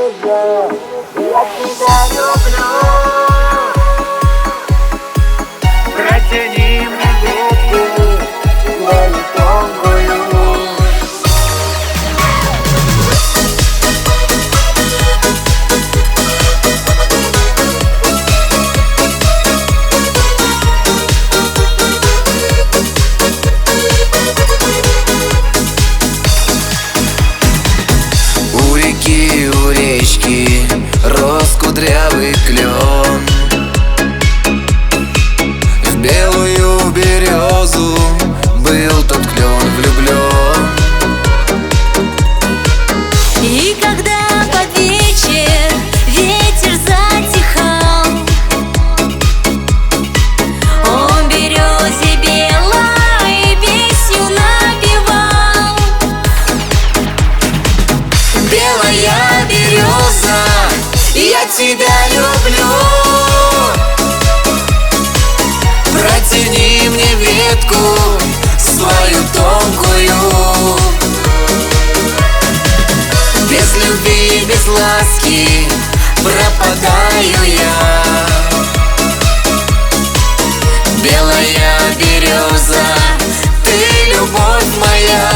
береза, я тебя люблю. Протяни мне ветку свою тонкую. У речки рос кудрявый клен, в белую березу был тот клен влюблен. И когда под вечер ветер затихал, он березе белой песню напевал. Белая береза, я тебя люблю. Протяни мне ветку свою тонкую. Без любви, без ласки пропадаю я. Белая береза, ты любовь моя.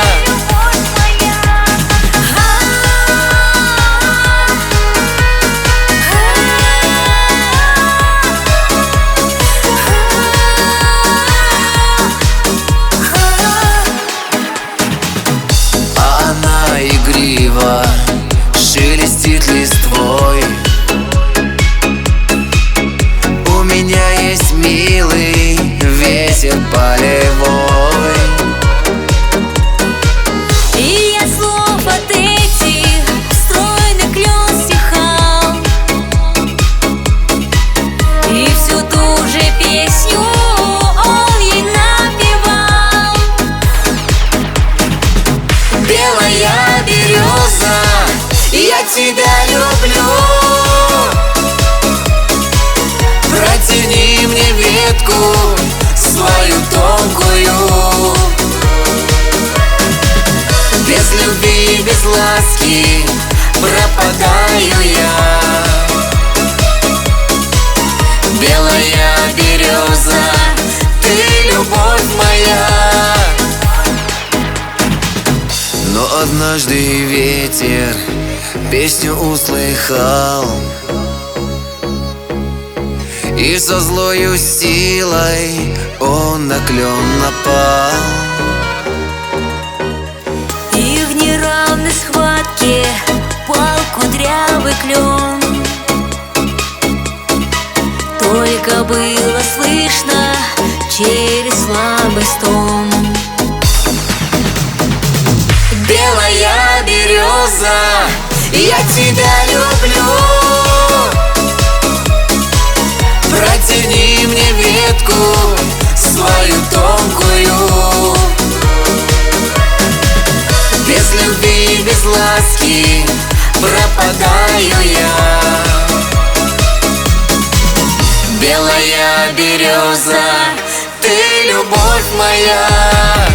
Игриво шелестит листвой. У меня есть милый ветер полевой. И от слов от этих стройный клен стихал, и всю ту же песню он ей напевал. Белая береза, я тебя люблю. Протяни мне ветку свою тонкую. Без любви, без ласки пропадаю я. Белая береза, ты любовь моя. Но однажды ветер песню услыхал, и со злою силой он на клен напал. И в неравной схватке пал кудрявый клен. Только было слышно через слабый стон. Белая береза, я тебя люблю. Протяни мне ветку свою тонкую. Без любви, без ласки пропадаю я. Белая береза, ты любовь моя.